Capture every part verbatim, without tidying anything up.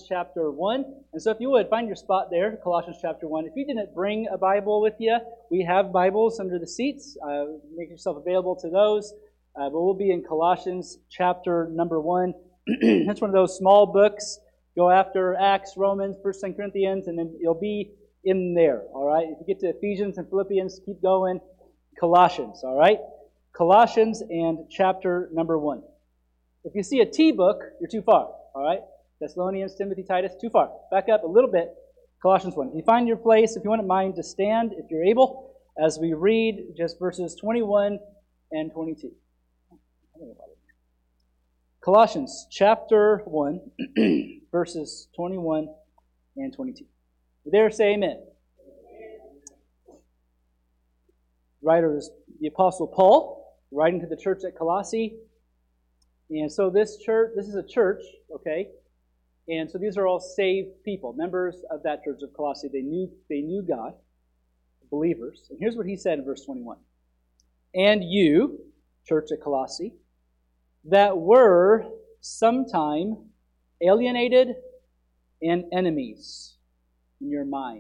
chapter one. And so if you would, find your spot there, Colossians chapter one. If you didn't bring a Bible with you, we have Bibles under the seats. Uh, make yourself available to those. Uh, but we'll be in Colossians chapter number one. That's one of those small books. Go after Acts, Romans, First, Second Corinthians, and then you'll be in there, all right? If you get to Ephesians and Philippians, keep going. Colossians, all right? Colossians and chapter number one. If you see a T book, you're too far, all right? Thessalonians, Timothy, Titus, too far. Back up a little bit. Colossians one. If you find your place, if you wouldn't mind to stand, if you're able, as we read just verses twenty-one and twenty-two. Colossians chapter one, verses twenty-one and twenty-two. You there, say amen. Writer is the Apostle Paul, writing to the church at Colossae. And so this church, this is a church, okay? And so these are all saved people, members of that church of Colossae. They knew, they knew God, believers. And here's what he said in verse twenty-one. And you, church at Colossae, that were sometime alienated and enemies in your mind.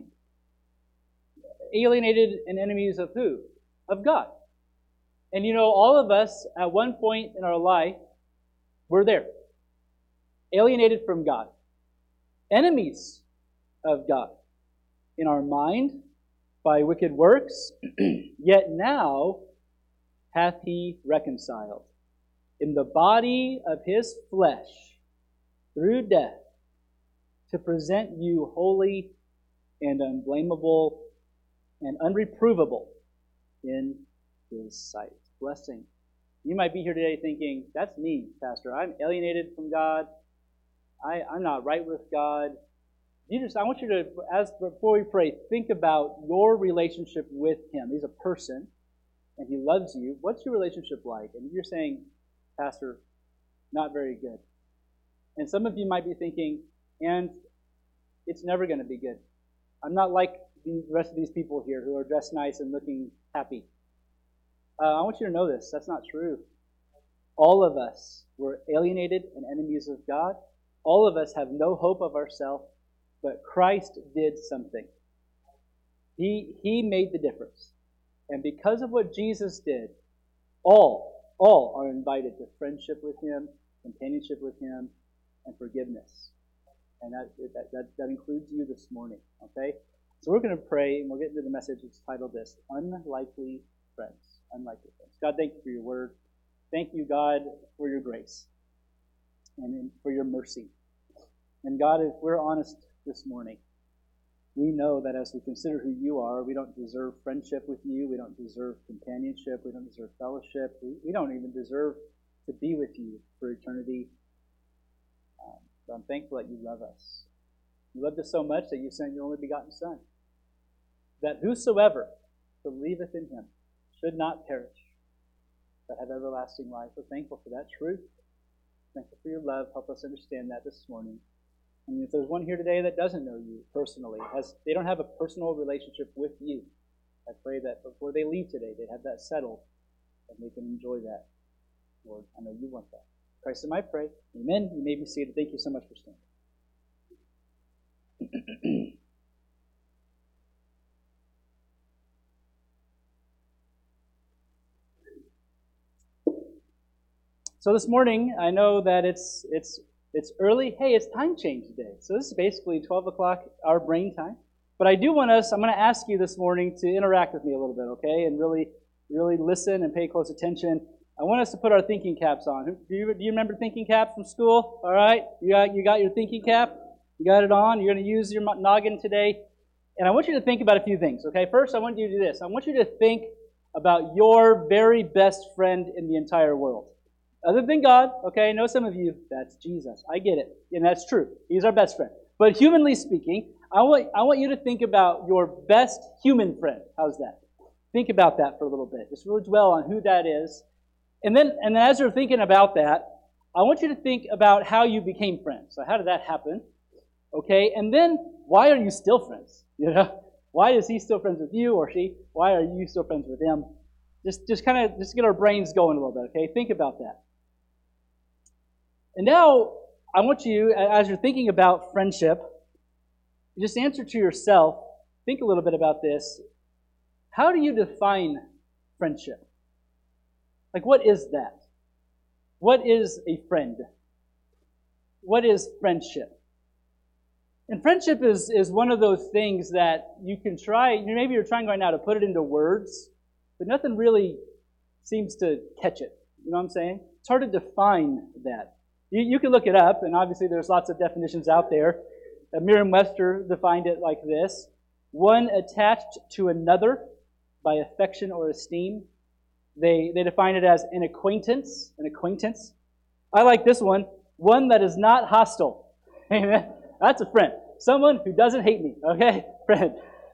Alienated and enemies of who? Of God. And you know, all of us at one point in our life were there. Alienated from God. Enemies of God. In our mind, by wicked works, yet now hath he reconciled in the body of his flesh through death to present you holy and unblameable and unreprovable in his sight. Blessing. You might be here today thinking, that's me, Pastor. I'm alienated from God. I, I'm not right with God. You just, I want you to, as before we pray, think about your relationship with him. He's a person, and he loves you. What's your relationship like? And you're saying, Pastor, not very good. And some of you might be thinking, and it's never going to be good. I'm not like the rest of these people here who are dressed nice and looking happy. Uh, I want you to know this. That's not true. All of us were alienated and enemies of God. All of us have no hope of ourselves, but Christ did something. He, he made the difference. And because of what Jesus did, all All are invited to friendship with him, companionship with him, and forgiveness. And that, that, that, that includes you this morning, okay? So we're going to pray, and we'll get into the message. It's titled this, Unlikely Friends. Unlikely Friends. God, thank you for your word. Thank you, God, for your grace and for your mercy. And God, if we're honest this morning, we know that as we consider who you are, we don't deserve friendship with you. We don't deserve companionship. We don't deserve fellowship. We, we don't even deserve to be with you for eternity. Um, so I'm thankful that you love us. You loved us so much that you sent your only begotten Son, that whosoever believeth in him should not perish, but have everlasting life. We're thankful for that truth. Thankful for your love. Help us understand that this morning. And if there's one here today that doesn't know you personally, has they don't have a personal relationship with you, I pray that before they leave today, they have that settled and they can enjoy that. Lord, I know you want that. In Christ's name I pray. Amen. You may be seated. Thank you so much for standing. So this morning, I know that it's it's It's early. Hey, it's time change today. So this is basically twelve o'clock our brain time. But I do want us, I'm going to ask you this morning to interact with me a little bit, okay? And really, really listen and pay close attention. I want us to put our thinking caps on. Do you, do you remember thinking caps from school? All right? You got, you got your thinking cap? You got it on? You're going to use your noggin today? And I want you to think about a few things, okay? First, I want you to do this. I want you to think about your very best friend in the entire world. Other than God, okay, I know some of you, that's Jesus. I get it. And that's true. He's our best friend. But humanly speaking, I want, I want you to think about your best human friend. How's that? Think about that for a little bit. Just really dwell on who that is. And then, and then as you're thinking about that, I want you to think about how you became friends. So how did that happen? Okay, and then why are you still friends? You know, why is he still friends with you or she? Why are you still friends with him? Just, just kind of, just get our brains going a little bit. Okay, think about that. And now I want you, as you're thinking about friendship, just answer to yourself, think a little bit about this. How do you define friendship? Like, what is that? What is a friend? What is friendship? And friendship is, is one of those things that you can try, maybe you're trying right now to put it into words, but nothing really seems to catch it. You know what I'm saying? It's hard to define that. You, you can look it up, and obviously there's lots of definitions out there. Uh, Merriam-Webster defined it like this: one attached to another by affection or esteem. They, they define it as an acquaintance, an acquaintance. I like this one, one that is not hostile. Amen. That's a friend. Someone who doesn't hate me, okay? Friend.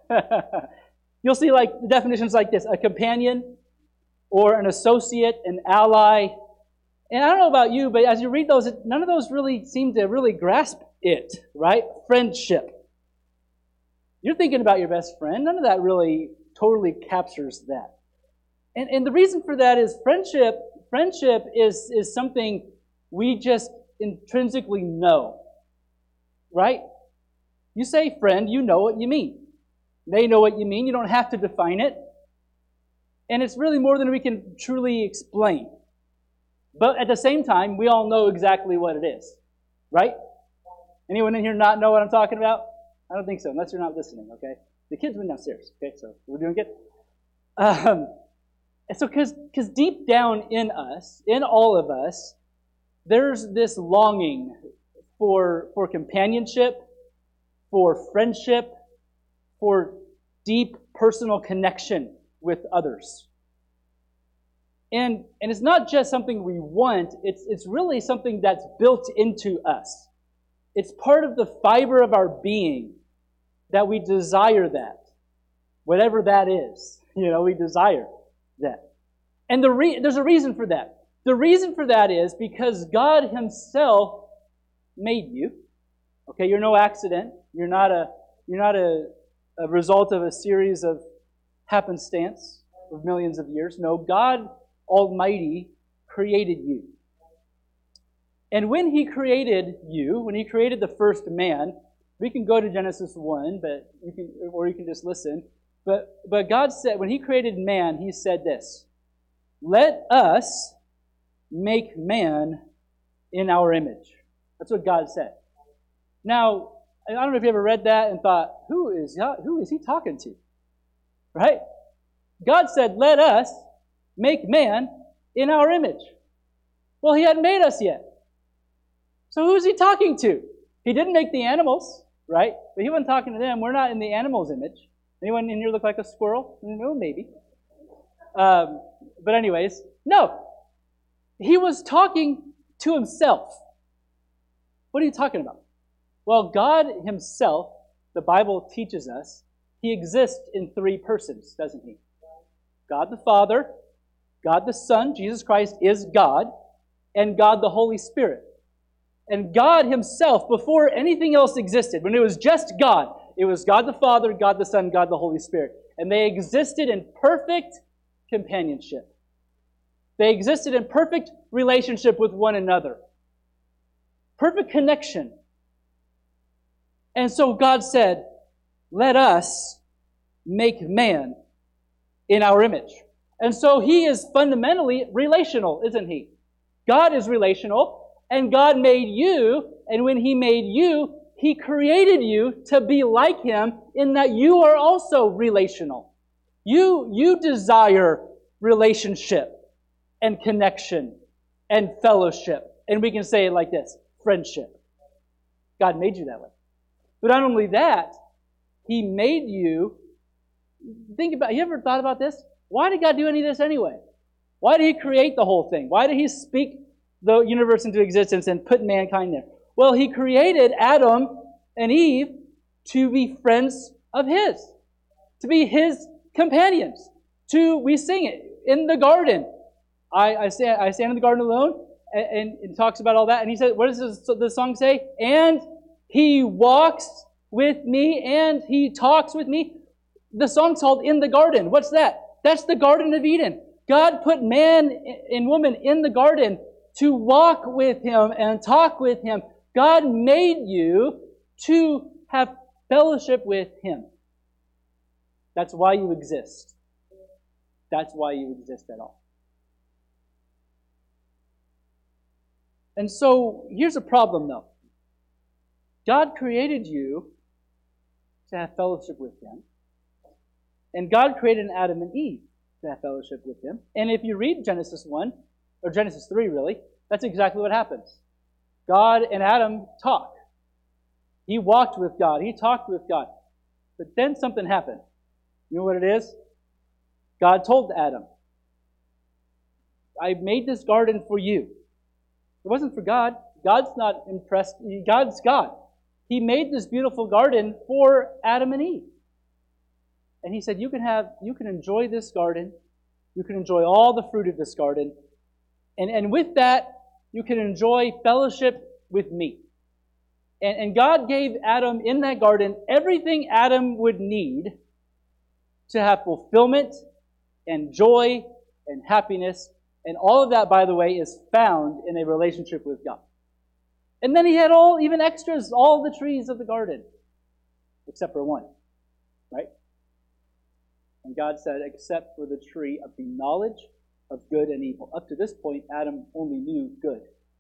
You'll see like definitions like this: a companion or an associate, an ally. And I don't know about you, but as you read those, none of those really seem to really grasp it, right? Friendship. You're thinking about your best friend. None of that really totally captures that. And, and the reason for that is friendship, friendship is, is something we just intrinsically know. Right? You say friend, you know what you mean. They know what you mean. You don't have to define it. And it's really more than we can truly explain. But at the same time, we all know exactly what it is. Right? Anyone in here not know what I'm talking about? I don't think so, unless you're not listening, okay? The kids went downstairs, okay? So we're doing good. Um, and so because because deep down in us, in all of us, there's this longing for, for companionship, for friendship, for deep personal connection with others. And, and it's not just something we want, it's, it's really something that's built into us. It's part of the fiber of our being that we desire that. Whatever that is, you know, we desire that. And the re- there's a reason for that. The reason for that is because God Himself made you. Okay, you're no accident. You're not a you're not a, a result of a series of happenstance of millions of years. No, God Almighty created you. And when He created you, when He created the first man, we can go to Genesis one, but you can, or you can just listen. But but God said, when He created man, He said this: "Let us make man in our image." That's what God said. Now, I don't know if you ever read that and thought, who is who is He talking to? Right? God said, "Let us make man in our image." Well, He hadn't made us yet. So who is He talking to? He didn't make the animals, right? But He wasn't talking to them. We're not in the animal's image. Anyone in here look like a squirrel? No, maybe. Um, but anyways, no. He was talking to Himself. What are you talking about? Well, God Himself, the Bible teaches us, He exists in three persons, doesn't He? God the Father, God the Son, Jesus Christ is God, and God the Holy Spirit. And God Himself, before anything else existed, when it was just God, it was God the Father, God the Son, God the Holy Spirit. And they existed in perfect companionship. They existed in perfect relationship with one another. Perfect connection. And so God said, "Let us make man in our image." And so He is fundamentally relational, isn't He? God is relational. And God made you, and when He made you, He created you to be like Him in that you are also relational. You, you desire relationship and connection and fellowship. And we can say it like this: friendship. God made you that way. But not only that, He made you, think about, you ever thought about this? Why did God do any of this anyway? Why did He create the whole thing? Why did He speak the universe into existence and put mankind there? Well, He created Adam and Eve to be friends of His, to be His companions. To, we sing it in the garden. I, I, stand, I stand in the garden alone, and, and it talks about all that. And He said, what does this, the song say? And He walks with me and He talks with me. The song's called In the Garden. What's that? That's the Garden of Eden. God put man and woman in the garden to walk with Him and talk with Him, God made you to have fellowship with Him. That's why you exist. That's why you exist at all. And so, here's a problem though. God created you to have fellowship with Him. And God created Adam and Eve to have fellowship with Him. And if you read Genesis one, or Genesis three really, that's exactly what happens. God and Adam talk. He walked with God. He talked with God. But then something happened. You know what it is? God told Adam, I made this garden for you. It wasn't for God. God's not impressed. God's God. He made this beautiful garden for Adam and Eve. And He said, you can have, you can enjoy this garden. You can enjoy all the fruit of this garden. And, and with that, you can enjoy fellowship with me. And, and God gave Adam in that garden everything Adam would need to have fulfillment and joy and happiness. And all of that, by the way, is found in a relationship with God. And then He had all, even extras, all the trees of the garden, except for one, right? And God said, except for the tree of the knowledge of good and evil. Up to this point, Adam only knew good.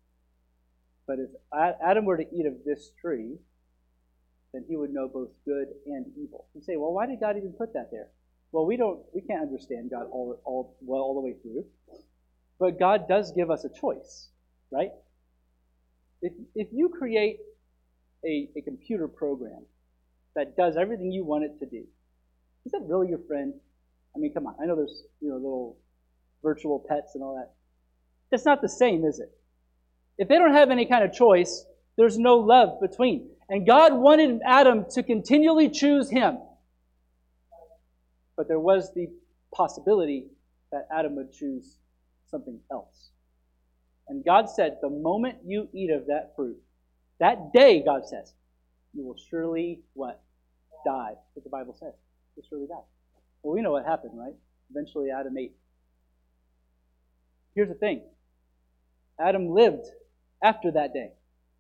But if Adam were to eat of this tree, then he would know both good and evil. You say, well, why did God even put that there? Well, we don't, we can't understand God all, all, well, all the way through. But God does give us a choice, right? If, if you create a, a computer program that does everything you want it to do, is that really your friend? I mean, come on. I know there's, you know, little virtual pets and all that. It's not the same, is it? If they don't have any kind of choice, there's no love between. And God wanted Adam to continually choose Him. But there was the possibility that Adam would choose something else. And God said, the moment you eat of that fruit, that day, God says, you will surely, what? Die. That's what the Bible says. You'll surely die. Well, we know what happened, right? Eventually Adam ate. Here's the thing. Adam lived after that day.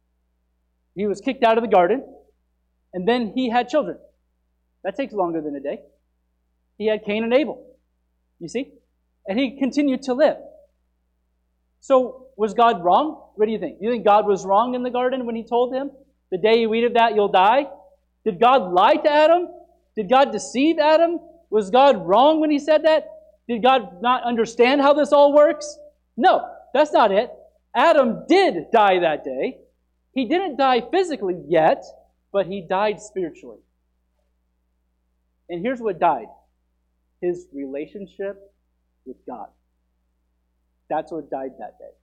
He was kicked out of the garden, and then he had children. That takes longer than a day. He had Cain and Abel. You see? And he continued to live. So, was God wrong? What do you think? Do you think God was wrong in the garden when He told him, the day you eat of that, you'll die? Did God lie to Adam? Did God deceive Adam? Was God wrong when He said that? Did God not understand how this all works? No, that's not it. Adam did die that day. He didn't die physically yet, but he died spiritually. And here's what died. His relationship with God. That's what died that day.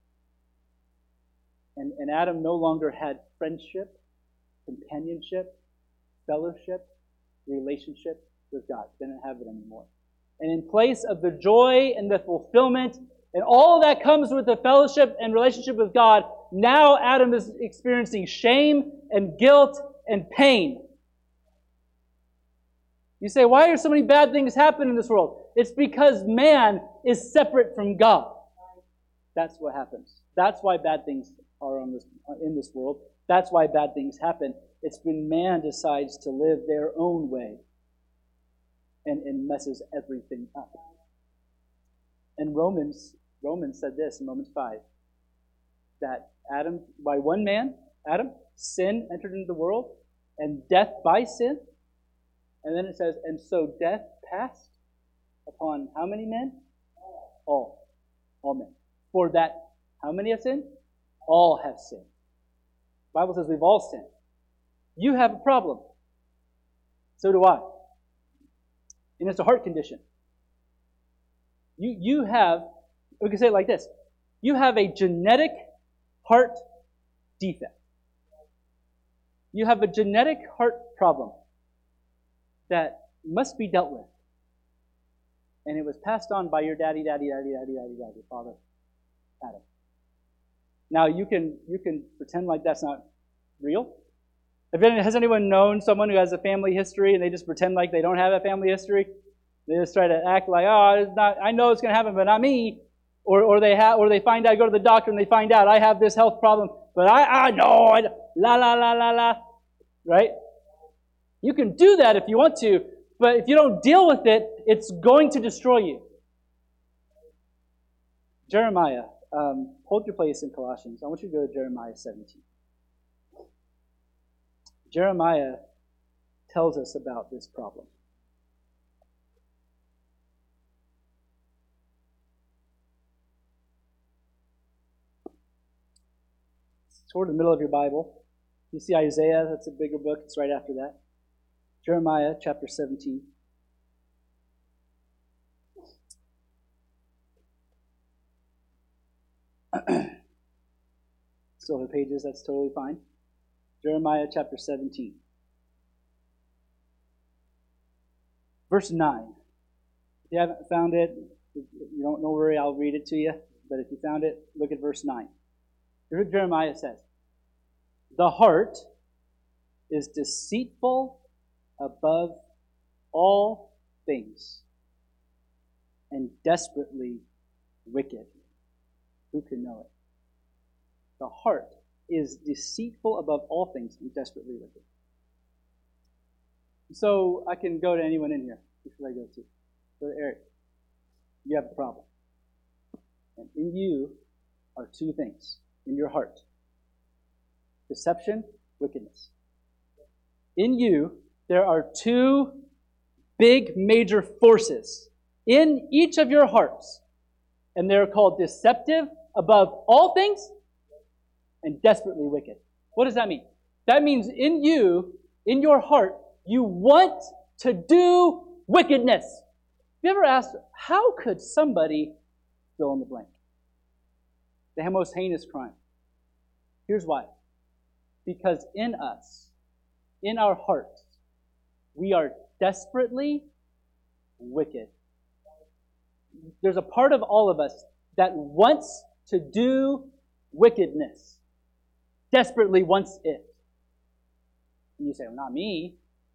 And, and Adam no longer had friendship, companionship, fellowship, relationship with God. Didn't have it anymore. And in place of the joy and the fulfillment and all that comes with the fellowship and relationship with God, now Adam is experiencing shame and guilt and pain. You say, why are so many bad things happening in this world? It's because man is separate from God. That's what happens. That's why bad things are on this, in this world. That's why bad things happen. It's when man decides to live their own way and, and messes everything up. And Romans, Romans said this in Romans five, that Adam, by one man, Adam, sin entered into the world, and death by sin. And then it says, and so death passed upon how many men? All. All men. For that, how many have sinned? All have sinned. The Bible says we've all sinned. You have a problem. So do I. And it's a heart condition. You, you have, we can say it like this. You have a genetic heart defect. You have a genetic heart problem that must be dealt with. And it was passed on by your daddy, daddy, daddy, daddy, daddy, daddy, father, Adam. Now you can you can pretend like that's not real. If any, has anyone known someone who has a family history and they just pretend like they don't have a family history? They just try to act like, oh, it's not. I know it's going to happen, but not me. Or or they have, or they find out, go to the doctor and they find out I have this health problem, but I I know. I, la, la, la, la, la, right? You can do that if you want to, but if you don't deal with it, it's going to destroy you. Jeremiah, um, hold your place in Colossians. I want you to go to Jeremiah seventeen. Jeremiah tells us about this problem. It's toward the middle of your Bible. You see Isaiah, that's a bigger book. It's right after that. Jeremiah chapter seventeen. Silver pages, that's totally fine. Jeremiah chapter seventeen. Verse nine. If you haven't found it, you don't know where I'll read it to you. But if you found it, look at verse nine. Here's what Jeremiah says. The heart is deceitful above all things and desperately wicked. Who can know it? The heart is deceitful above all things and desperately wicked. So I can go to anyone in here. Who should I go to? Go to Eric. You have a problem. And in you are two things. In your heart. Deception, wickedness. In you, there are two big major forces in each of your hearts. And they're called deceptive above all things and desperately wicked. What does that mean? That means in you, in your heart, you want to do wickedness. Have you ever asked, how could somebody fill in the blank? The most heinous crime. Here's why. Because in us, in our hearts, we are desperately wicked. There's a part of all of us that wants to do wickedness. Desperately wants it. And you say, well, not me.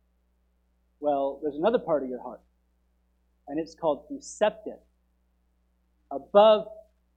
Well, there's another part of your heart. And it's called deceptive. Above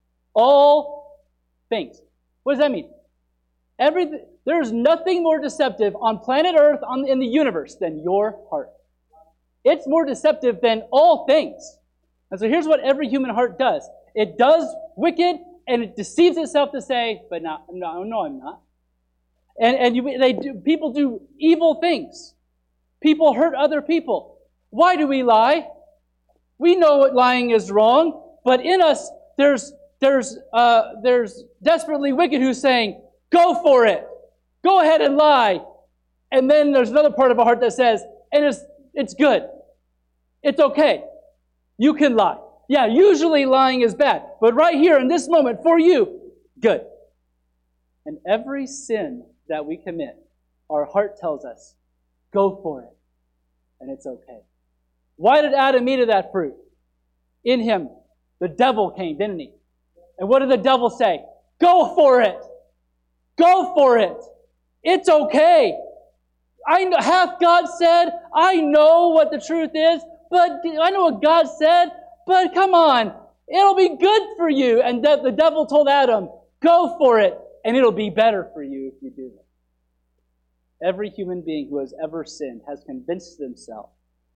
all things. What does that mean? Everything, there's nothing more deceptive on planet Earth, on, in the universe, than your heart. It's more deceptive than all things. And so here's what every human heart does. It does wicked, and it deceives itself to say, but not, no, no, I'm not. And and you, they do, people do evil things. People hurt other people. Why do we lie? We know what lying is wrong, but in us, there's there's uh, there's desperately wicked who's saying, go for it. Go ahead and lie. And then there's another part of our heart that says, and it's it's good. It's okay. You can lie. Yeah, usually lying is bad. But right here in this moment, for you, good. And every sin that we commit, our heart tells us, go for it. And it's okay. Why did Adam eat of that fruit? In him, the devil came, didn't he? And what did the devil say? Go for it. Go for it. It's okay. I know, hath God said, I know what the truth is, but I know what God said, but come on, it'll be good for you. And the, the devil told Adam, go for it, and it'll be better for you if you do it. Every human being who has ever sinned has convinced themselves,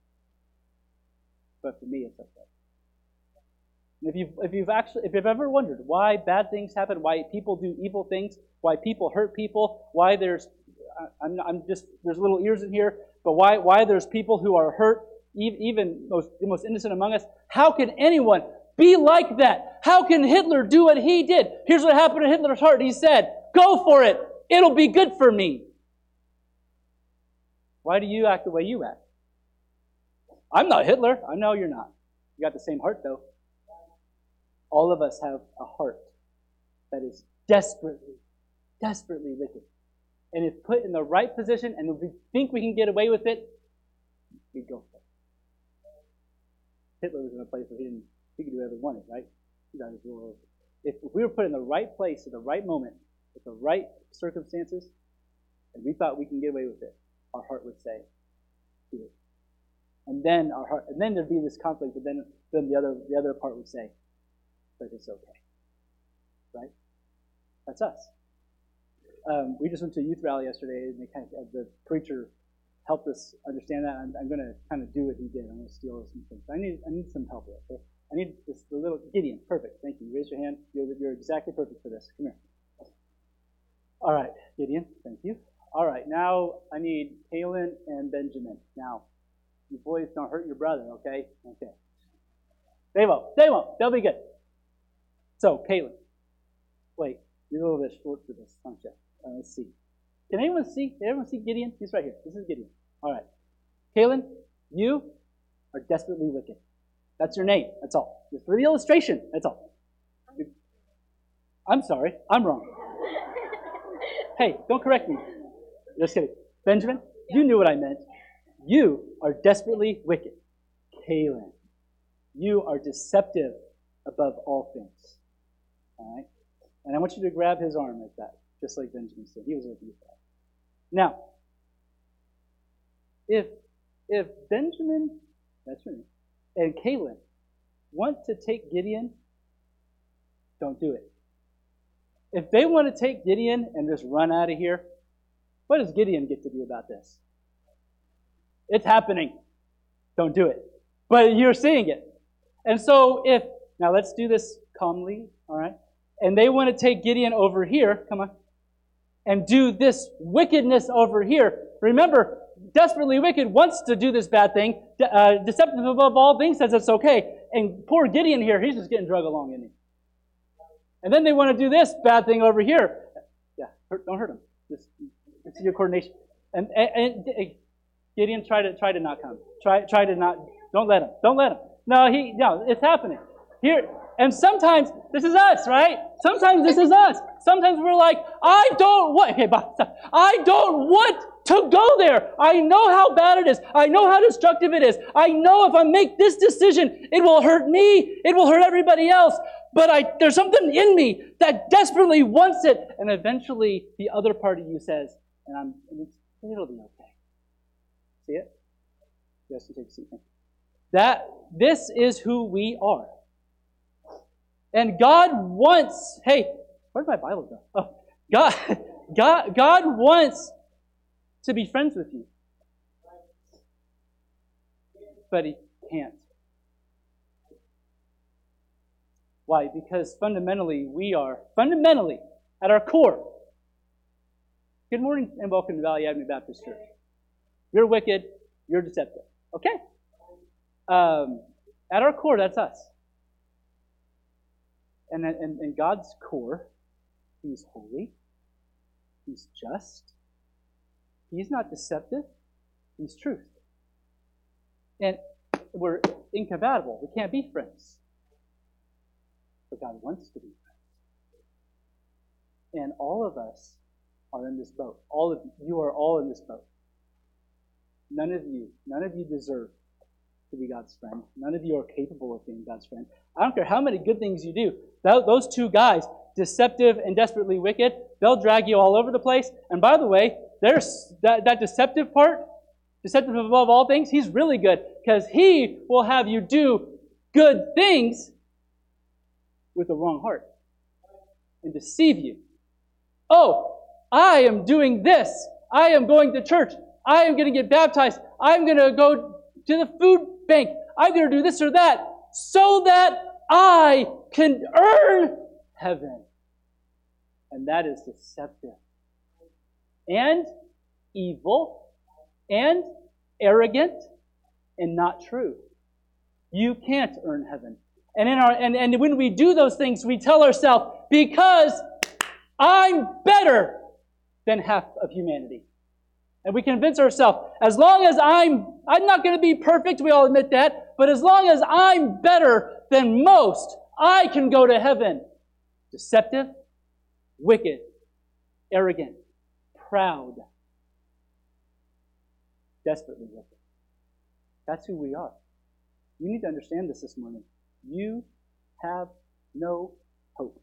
but for me it's okay. And if you've, if you've actually, if you've ever wondered why bad things happen, why people do evil things, why people hurt people, why there's, I'm, I'm just, there's little ears in here, but why, why there's people who are hurt, even most, the most innocent among us, how can anyone be like that? How can Hitler do what he did? Here's what happened in Hitler's heart. He said, go for it. It'll be good for me. Why do you act the way you act? I'm not Hitler. I know you're not. You got the same heart, though. All of us have a heart that is desperately, desperately wicked. And if put in the right position and we think we can get away with it, we go for it. Hitler was in a place where he didn't he could do whatever he wanted, right? He got his rule over. If we were put in the right place at the right moment, with the right circumstances, and we thought we can get away with it, our heart would say, do it. And then our heart, and then there'd be this conflict, but then, then the other the other part would say, but it's okay. Right? That's us. um, we just went to a youth rally yesterday, and they kind of, the preacher helped us understand that. I'm, I'm going to kind of do what he did. I'm going to steal some things. I need I need some help with it. Okay? I need this the little Gideon. Perfect. Thank you. Raise your hand. You're, you're exactly perfect for this. Come here. All right, Gideon. Thank you. All right. Now I need Kaylin and Benjamin. Now, you boys don't hurt your brother, okay? Okay. They won't. They won't. They'll be good. So, Kaylin. Wait, you're a little bit short for this, aren't you? Uh, let's see. Can anyone see? Can everyone see Gideon? He's right here. This is Gideon. All right. Kaylin, you are desperately wicked. That's your name. That's all. Just for the illustration. That's all. I'm sorry. I'm wrong. Hey, don't correct me. Just kidding. Benjamin, you knew what I meant. You are desperately wicked. Kaylin, you are deceptive above all things. All right? And I want you to grab his arm like that, just like Benjamin said. He was with you. Now, if if Benjamin, that's right, and Kaylin want to take Gideon, don't do it. If they want to take Gideon and just run out of here, what does Gideon get to do about this? It's happening. Don't do it. But you're seeing it. And so if, now let's do this calmly, all right? And they want to take Gideon over here, come on, and do this wickedness over here. Remember, desperately wicked wants to do this bad thing. Uh, deceptive above all things says it's okay. And poor Gideon here, he's just getting drug along, isn't he? And then they want to do this bad thing over here. Yeah, hurt, don't hurt him. Just it's your coordination. And, and, and Gideon, try to try to not come. Try try to not. Don't let him. Don't let him. No, he no. It's happening here. And sometimes this is us, right? Sometimes this is us. Sometimes we're like, I don't want. Okay, I don't want to go there. I know how bad it is. I know how destructive it is. I know if I make this decision, it will hurt me. It will hurt everybody else. But I, there's something in me that desperately wants it. And eventually, the other part of you says, and I'm, and it's, it'll be okay. See it? Yes, you take a seat. That, this is who we are. And God wants, hey, where'd my Bible go? Oh, God, God, God wants to be friends with you. But He can't. Why? Because fundamentally, we are, fundamentally, at our core. Good morning and welcome to Valley Avenue Baptist Church. You're wicked, you're deceptive. Okay? Um, at our core, that's us. And in God's core, He's holy, He's just, He's not deceptive, He's truth. And we're incompatible. We can't be friends. But God wants to be friends. And all of us are in this boat. All of you, you are all in this boat. None of you, none of you deserve to be God's friend. None of you are capable of being God's friend. I don't care how many good things you do. Those two guys, deceptive and desperately wicked, they'll drag you all over the place. And by the way, there's that, that deceptive part, deceptive above all things, he's really good because he will have you do good things with the wrong heart and deceive you. Oh, I am doing this. I am going to church. I am going to get baptized. I'm going to go to the food bank. I'm going to do this or that so that I can earn heaven. And that is deceptive and evil and arrogant and not true. You can't earn heaven. And in our and, and when we do those things, we tell ourselves, because I'm better than half of humanity. And we convince ourselves, as long as I'm, I'm not going to be perfect, we all admit that, but as long as I'm better than most, I can go to heaven. Deceptive, wicked, arrogant, proud, desperately wicked. That's who we are. You need to understand this this morning. You have no hope.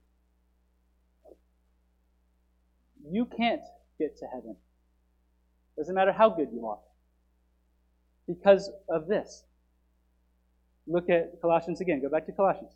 You can't get to heaven. Doesn't matter how good you are. Because of this. Look at Colossians again. Go back to Colossians.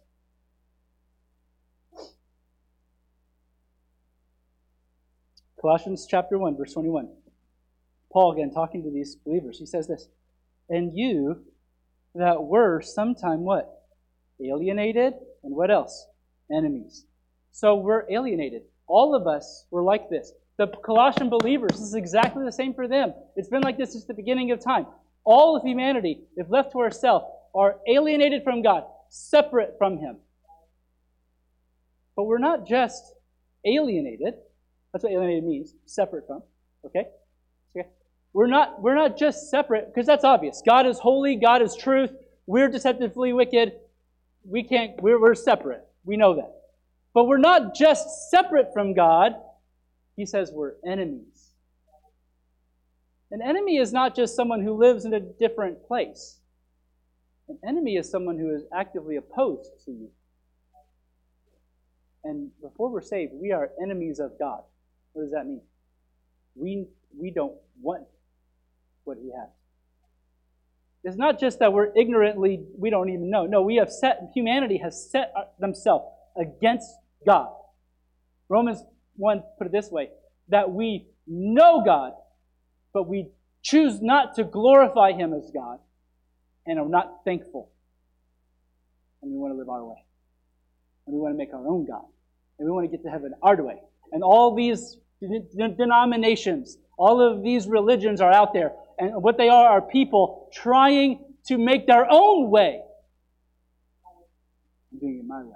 Colossians chapter one, verse twenty-one. Paul, again, talking to these believers, he says this, "And you that were sometime" what? Alienated, and what else? Enemies. So we're alienated. All of us were like this. The Colossian believers, this is exactly the same for them. It's been like this since the beginning of time. All of humanity, if left to ourselves, are alienated from God, separate from Him. But we're not just alienated. That's what alienated means, separate from. Okay? Okay. We're not, we're not just separate, because that's obvious. God is holy, God is truth, we're deceptively wicked. We can't, we're, we're separate. We know that. But we're not just separate from God. He says we're enemies. An enemy is not just someone who lives in a different place. An enemy is someone who is actively opposed to you. And before we're saved, we are enemies of God. What does that mean? We, we don't want what He has. It's not just that we're ignorantly, we don't even know. No, we have set, humanity has set themselves against God. Romans one put it this way, that we know God, but we choose not to glorify Him as God, and are not thankful. And we want to live our way. And we want to make our own God. And we want to get to heaven our way. And all these denominations, all of these religions are out there. And what they are are people trying to make their own way. I'm doing it my way.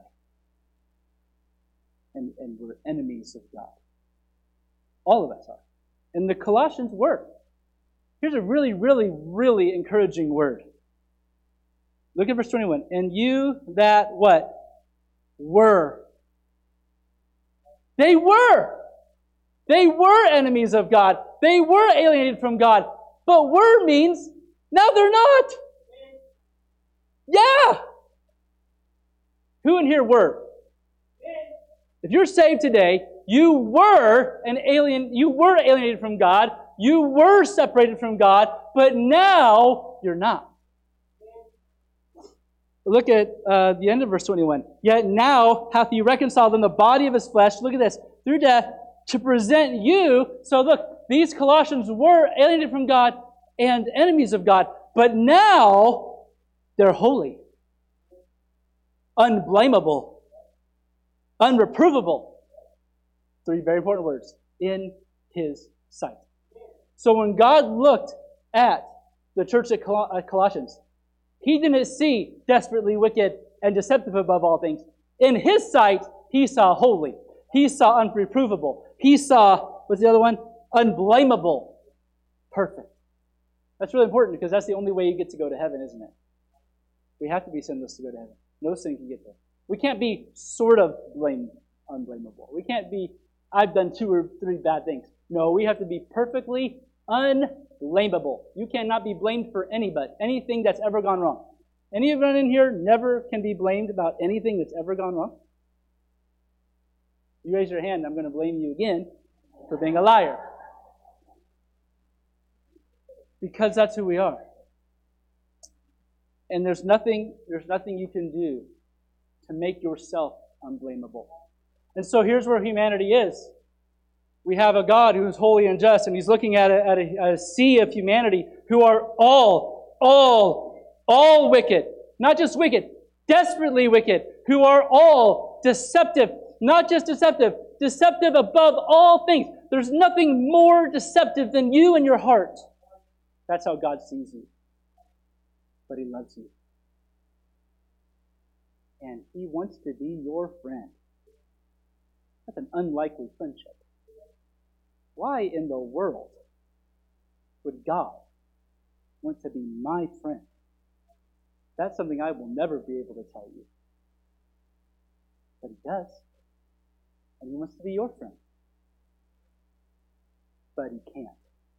And, and we're enemies of God. All of us are. And the Colossians were. Here's a really, really, really encouraging word. Look at verse twenty-one. And you that what? Were. They were. They were enemies of God. They were alienated from God. But were means now they're not. Yeah. Who in here were? If you're saved today, you were an alien, you were alienated from God, you were separated from God, but now you're not. Look at uh, the end of verse twenty-one. Yet now hath He reconciled in the body of His flesh, look at this, through death, to present you. So look, these Colossians were alienated from God and enemies of God, but now they're holy, unblameable, unreprovable. Three very important words. In His sight. So when God looked at the church at Colossians, He didn't see desperately wicked and deceptive above all things. In His sight, He saw holy. He saw unreprovable. He saw, what's the other one? Unblameable. Perfect. That's really important because that's the only way you get to go to heaven, isn't it? We have to be sinless to go to heaven. No sin can get there. We can't be sort of blame, unblameable. We can't be, I've done two or three bad things. No, we have to be perfectly unblameable. You cannot be blamed for anybody, anything that's ever gone wrong. Anyone in here never can be blamed about anything that's ever gone wrong? You raise your hand, I'm going to blame you again for being a liar. Because that's who we are. And there's nothing, there's nothing you can do to make yourself unblameable. And so here's where humanity is. We have a God who's holy and just, and He's looking at a, at a, a sea of humanity who are all, all, all wicked. Not just wicked, desperately wicked, who are all deceptive. Not just deceptive, deceptive above all things. There's nothing more deceptive than you and your heart. That's how God sees you. But He loves you. And He wants to be your friend. That's an unlikely friendship. Why in the world would God want to be my friend? That's something I will never be able to tell you. But He does. And He wants to be your friend. But He can't.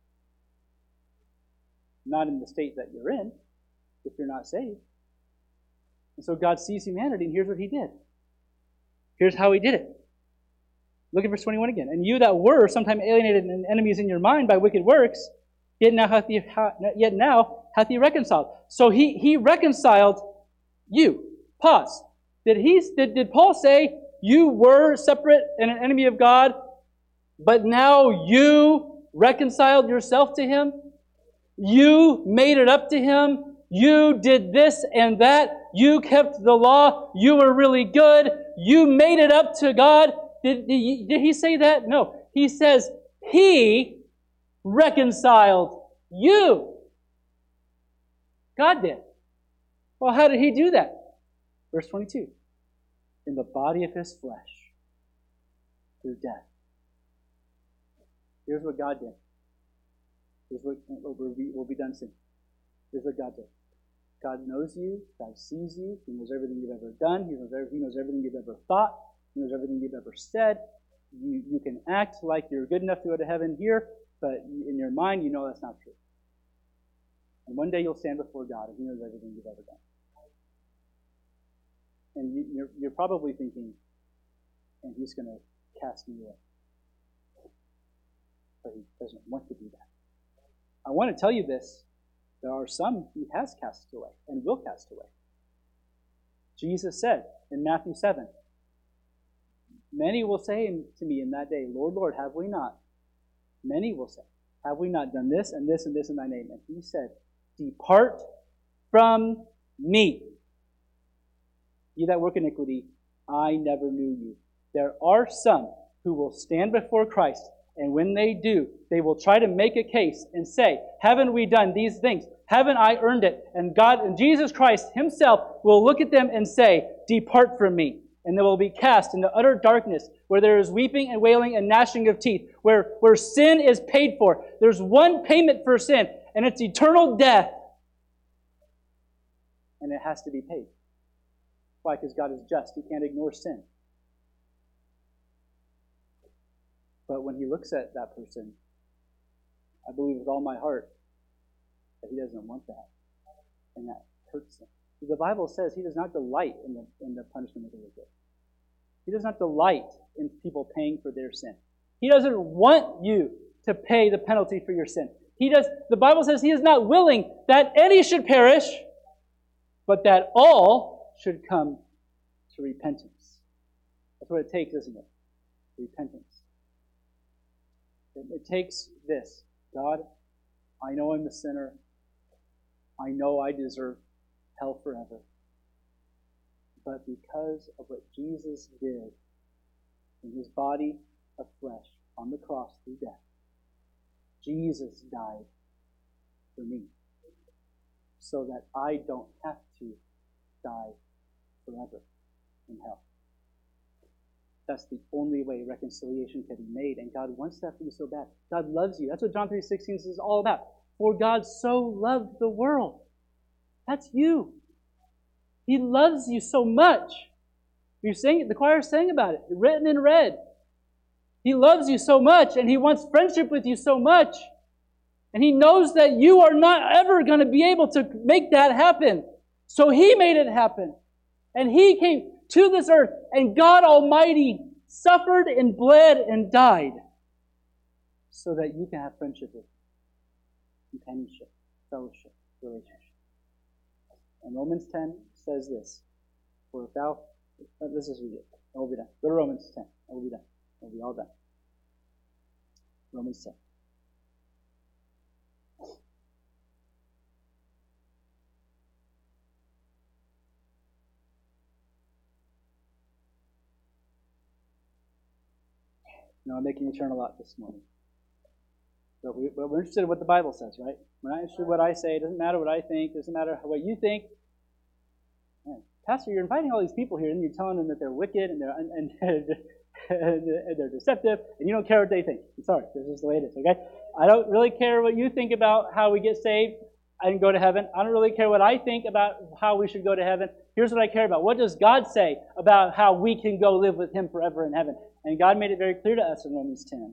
Not in the state that you're in, if you're not saved. And so God sees humanity, and here's what He did. Here's how He did it. Look at verse twenty-one again. And you that were sometime alienated and enemies in your mind by wicked works, yet now hath He, yet now hath He reconciled. So He, he reconciled you. Pause. Did, he, did, did Paul say you were separate and an enemy of God, but now you reconciled yourself to him? You made it up to him? You did this and that? You kept the law? You were really good? You made it up to God? Did, did, he, did he say that? No. He says, he reconciled you. God did. Well, how did he do that? Verse twenty-two. In the body of his flesh, through death. Here's what God did. Here's what will be, will be done soon. Here's what God did. God knows you. God sees you. He knows everything you've ever done. He knows, every, he knows everything you've ever thought. He knows everything you've ever said. You, you can act like you're good enough to go to heaven here, but in your mind, you know that's not true. And one day you'll stand before God, and He knows everything you've ever done. And you, you're, you're probably thinking, and He's going to cast me away. But He doesn't want to do that. I want to tell you this. There are some He has cast away and will cast away. Jesus said in Matthew seven, many will say to me in that day, Lord, Lord, have we not? Many will say, have we not done this and this and this in thy name? And He said, depart from me, ye that work iniquity, I never knew you. There are some who will stand before Christ, and when they do, they will try to make a case and say, haven't we done these things? Haven't I earned it? And God and Jesus Christ Himself will look at them and say, depart from me. And they will be cast into utter darkness, where there is weeping and wailing and gnashing of teeth, where, where sin is paid for. There's one payment for sin, and it's eternal death. And it has to be paid. Why? Because God is just. He can't ignore sin. But when He looks at that person, I believe with all my heart that He doesn't want that. And that hurts Him. The Bible says He does not delight in the, in the punishment of the wicked. He does not delight in people paying for their sin. He doesn't want you to pay the penalty for your sin. He does. The Bible says He is not willing that any should perish, but that all should come to repentance. That's what it takes, isn't it? Repentance. It, it takes this. God, I know I'm a sinner. I know I deserve hell forever. But because of what Jesus did in His body of flesh on the cross through death, Jesus died for me so that I don't have to die forever in hell. That's the only way reconciliation can be made, and God wants that for you so bad. God loves you. That's what John three sixteen is all about. For God so loved the world. That's you. He loves you so much. You sing it, the choir sang about it, written in red. He loves you so much, and He wants friendship with you so much. And He knows that you are not ever going to be able to make that happen. So He made it happen. And He came to this earth, and God Almighty suffered and bled and died so that you can have friendship with Him, companionship, fellowship, relationship. And Romans ten says this, for if thou, uh, this is read it, and we'll be done. Go to Romans ten, and we'll be done. We'll be all done. Romans ten. No, I'm making you turn a lot this morning. But we, but we're interested in what the Bible says, right? We're not interested in what I say. It doesn't matter what I think. It doesn't matter what you think. Man, Pastor, you're inviting all these people here, and you're telling them that they're wicked and they're and, and, and they're deceptive, and you don't care what they think. I'm sorry, this is the way it is. Okay, I don't really care what you think about how we get saved and go to heaven. I don't really care what I think about how we should go to heaven. Here's what I care about: what does God say about how we can go live with Him forever in heaven? And God made it very clear to us in Romans ten,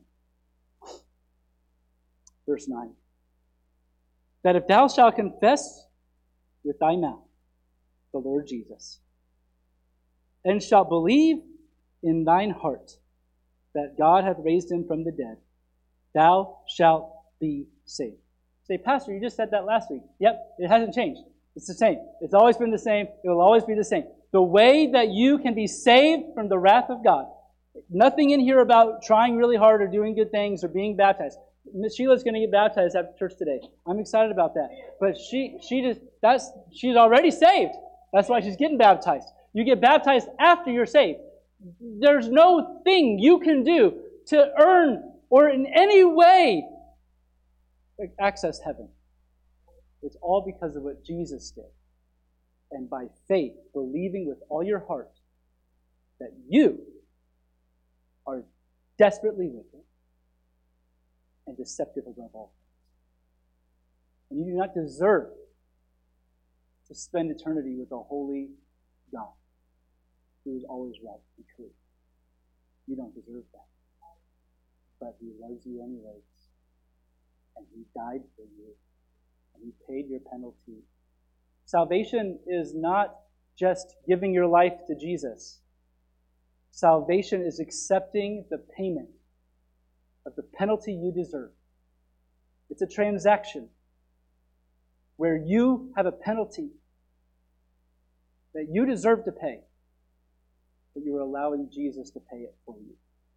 verse nine, that if thou shalt confess with thy mouth the Lord Jesus, and shalt believe in thine heart that God hath raised Him from the dead, thou shalt be saved. Say, Pastor, you just said that last week. Yep, it hasn't changed. It's the same. It's always been the same. It will always be the same. The way that you can be saved from the wrath of God Nothing in here about trying really hard or doing good things or being baptized. Miss Sheila's going to get baptized after church today. I'm excited about that. But she she just that's she's already saved. That's why she's getting baptized. You get baptized after you're saved. There's no thing you can do to earn or in any way access heaven. It's all because of what Jesus did. And by faith, believing with all your heart that you are desperately wicked and deceptive above all. And you do not deserve to spend eternity with a holy God who is always right and true. You don't deserve that. But He loves you anyways. And He died for you. And He paid your penalty. Salvation is not just giving your life to Jesus. Salvation is accepting the payment of the penalty you deserve. It's a transaction where you have a penalty that you deserve to pay, but you are allowing Jesus to pay it for you.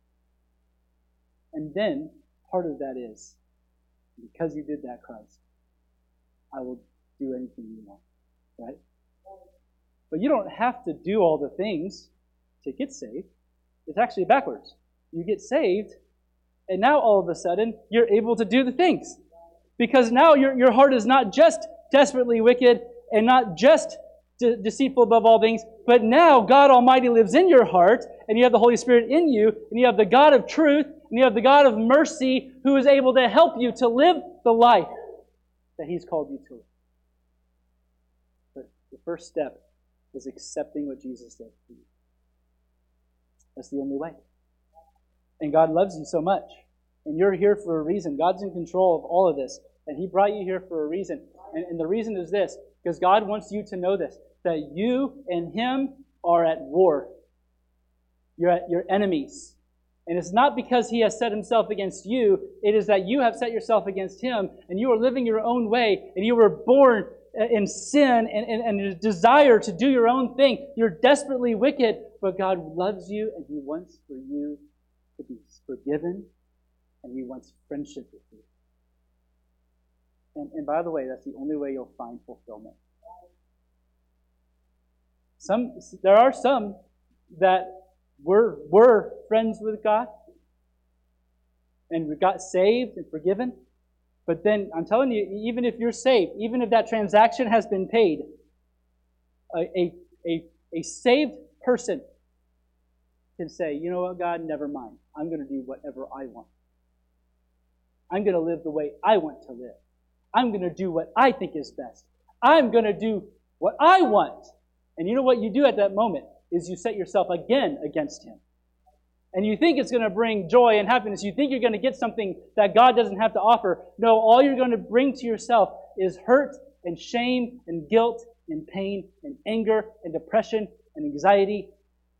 And then, part of that is, because you did that, Christ, I will do anything you want. Right? But you don't have to do all the things to get saved. It's actually backwards. You get saved, and now all of a sudden, you're able to do the things. Because now your, your heart is not just desperately wicked and not just de- deceitful above all things, but now God Almighty lives in your heart, and you have the Holy Spirit in you, and you have the God of truth, and you have the God of mercy who is able to help you to live the life that He's called you to live. But the first step is accepting what Jesus did for you. That's the only way. And God loves you so much. And you're here for a reason. God's in control of all of this. And He brought you here for a reason. And, and the reason is this, because God wants you to know this, that you and Him are at war. You're at your enemies. And it's not because He has set Himself against you. It is that you have set yourself against Him, and you are living your own way, and you were born in sin and, and, and a desire to do your own thing. You're desperately wicked, but God loves you, and He wants for you to be forgiven, and He wants friendship with you. And, and by the way, that's the only way you'll find fulfillment. Some there are some that were were friends with God, and we got saved and forgiven. But then, I'm telling you, even if you're saved, even if that transaction has been paid, a, a, a, a saved person can say, you know what, God, never mind. I'm going to do whatever I want. I'm going to live the way I want to live. I'm going to do what I think is best. I'm going to do what I want. And you know what you do at that moment is you set yourself again against Him. And you think it's going to bring joy and happiness. You think you're going to get something that God doesn't have to offer. No, all you're going to bring to yourself is hurt and shame and guilt and pain and anger and depression and anxiety.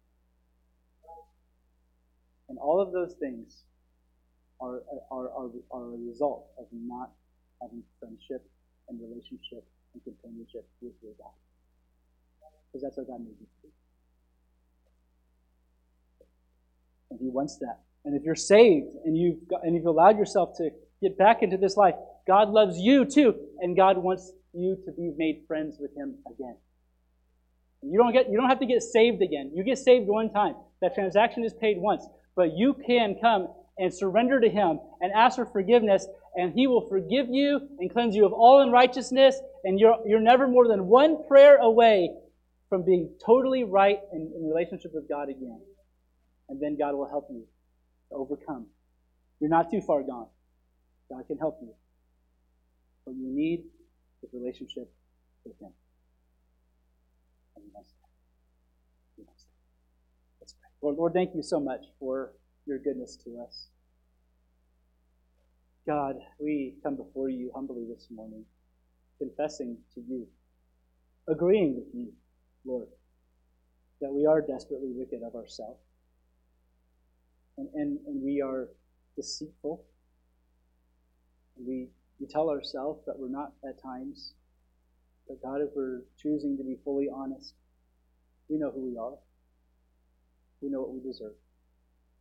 And all of those things are, are, are, are a result of not having friendship and relationship and companionship with your God. Because that's what God made you to do. And He wants that. And if you're saved and you've got, and you've allowed yourself to get back into this life, God loves you too, and God wants you to be made friends with Him again. And you don't get you don't have to get saved again. You get saved one time. That transaction is paid once, but you can come and surrender to Him and ask for forgiveness, and He will forgive you and cleanse you of all unrighteousness, and you're you're never more than one prayer away from being totally right in, in relationship with God again. And then God will help you to overcome. You're not too far gone. God can help you. What you need is relationship with Him. And He wants that. He wants that. Let's pray. Lord, Lord, thank you so much for your goodness to us. God, we come before you humbly this morning, confessing to you, agreeing with you, Lord, that we are desperately wicked of ourselves. And, and, and we are deceitful. And we, we tell ourselves that we're not at times. But God, if we're choosing to be fully honest, we know who we are. We know what we deserve.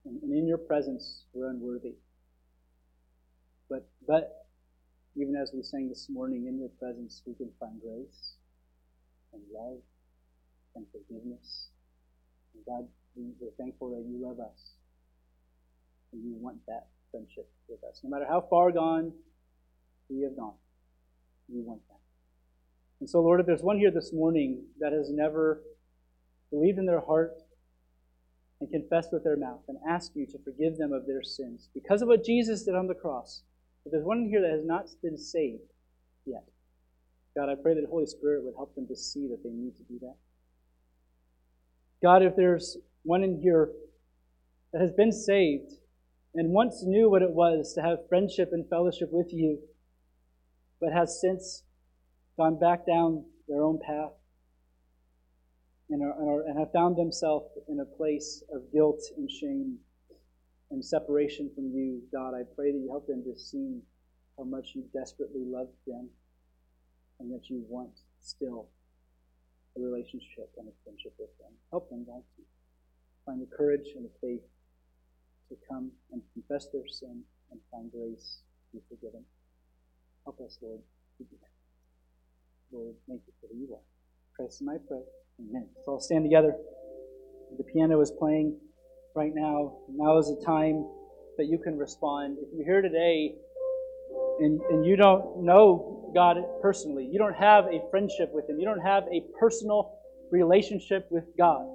And, and in your presence, we're unworthy. But, but, even as we sang this morning, in your presence, we can find grace and love and forgiveness. And God, we're thankful that you love us. And you want that friendship with us. No matter how far gone we have gone, you want that. And so, Lord, if there's one here this morning that has never believed in their heart and confessed with their mouth and asked you to forgive them of their sins because of what Jesus did on the cross, if there's one here that has not been saved yet, God, I pray that the Holy Spirit would help them to see that they need to do that. God, if there's one in here that has been saved and once knew what it was to have friendship and fellowship with you, but has since gone back down their own path and, are, and, are, and have found themselves in a place of guilt and shame and separation from you, God, I pray that you help them to see how much you desperately love them and that you want still a relationship and a friendship with them. Help them, God, to find the courage and the faith to come and confess their sin and find grace to be forgiven. Help us, Lord, to do that. Lord, thank you for who you are. Christ, in my prayer. Amen. So I'll stand together. The piano is playing right now. Now is the time that you can respond. If you're here today and, and you don't know God personally, you don't have a friendship with Him, you don't have a personal relationship with God,